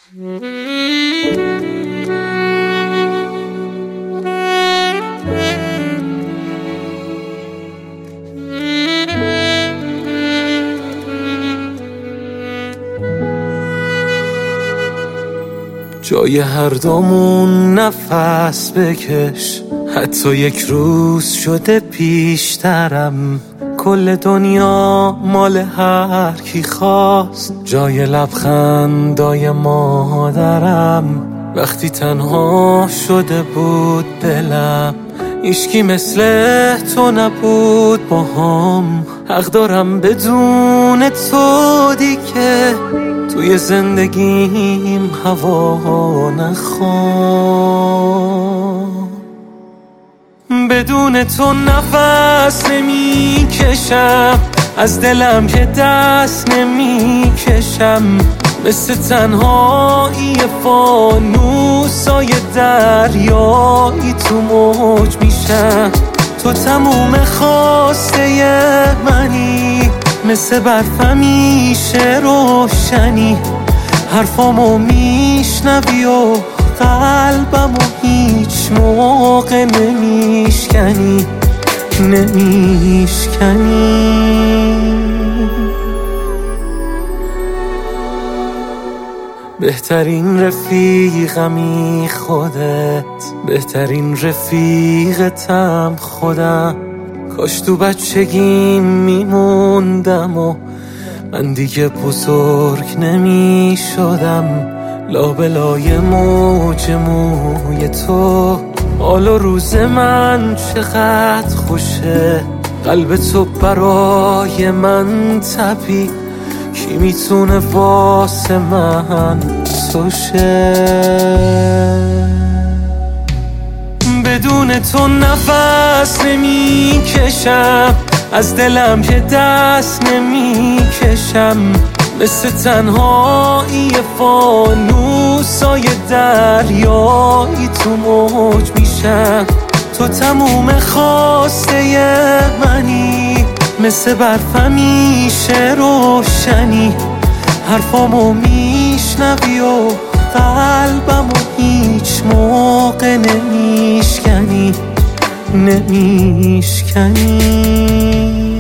جای هر دومون نفس بکش، حتی یک روز شده پیشترم. کل دنیا مال هر کی خواست، جای لبخندای مادرم. وقتی تنها شده بود دلم، هیچکی مثل تو نبود باهام. حق دارم بدون تو دیگه توی زندگیم هوا نخوام. بدون تو نفس نمی کشم، از دلم که دست نمی کشم. مثل تنهایی فانوسای دریایی تو موج میشم. تو تموم خواسته منی، مثل برف همیشه روشنی. حرفامو میشنوی و قلبمو هیچ موقع نمیشکنی. بهترین رفیقمی خودت، بهترین رفیقتم خودم. کاش تو بچگیم میموندم و من دیگه بزرگ نمی شدم. لابلای موج موی تو، حال و روز من چقدر خوشه. قلب تو برای من تپید، کی میتونه واسه من تو شه؟ بدون تو نفس نمی کشم، از دلم که دست نمی کشم. مثل تنهایی فانوسای دریایی تو موج میشم. تو تموم خواسته منی، مثل برف همیشه روشنی. حرفامو میشنوی و قلبمو هیچ موقع نمیشکنی.